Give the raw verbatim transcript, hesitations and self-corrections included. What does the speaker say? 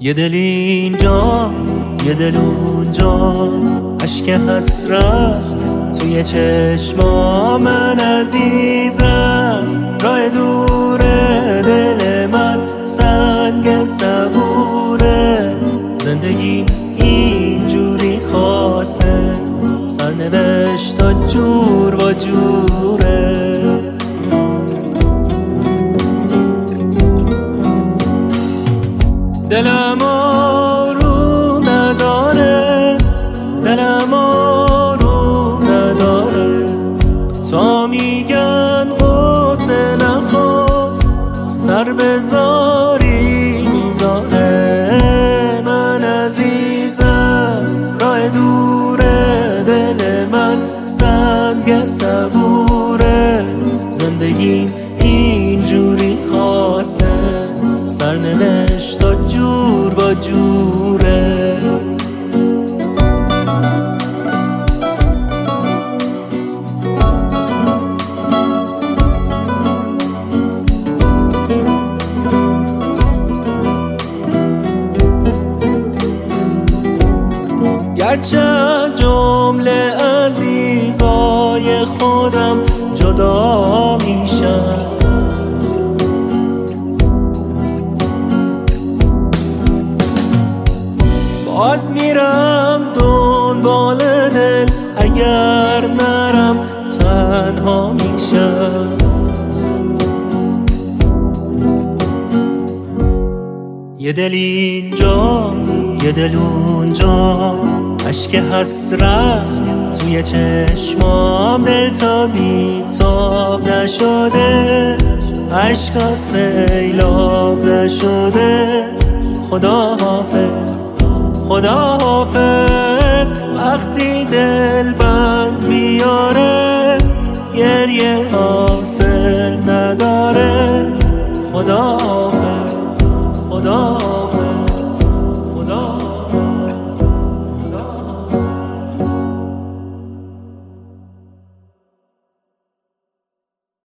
یه دل اینجا یه دل اونجا، اشک حسرت توی چشما من عزیزم. راه دوره دل من سنگ صبوره، زندگی اینجوری خواسته سرنوشت تا جور و جوره. دلم آروم نداره، دلم آروم نداره، تا میگن قصه نخور سر بذاری میذاره. من عزیزم راه دوره دل من سنگ صبوره، زندگی اینجوری خواسته سرنوشت تا جور با جوره. گرچه از جمله عزیزای خودم جدا میشم، باز میرم دنبال دل، اگر نرم تنها میشم. یه دل اینجا یه دل اونجا، اشک حسرت توی چشمام دل تا بیتاب نشده، عشقا سیلاب نشده. خدا حافظ خدا حافظ، وقتی دل بند میاره گریه حاصل نداره. خدا حافظ خدا حافظ.